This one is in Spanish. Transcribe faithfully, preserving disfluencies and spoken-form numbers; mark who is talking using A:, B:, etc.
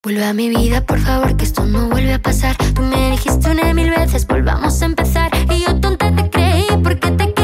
A: Vuelve a mi vida, por favor, que esto no vuelve a pasar. Tú me dijiste una y mil veces, volvamos a empezar. Y yo tonta te creí porque te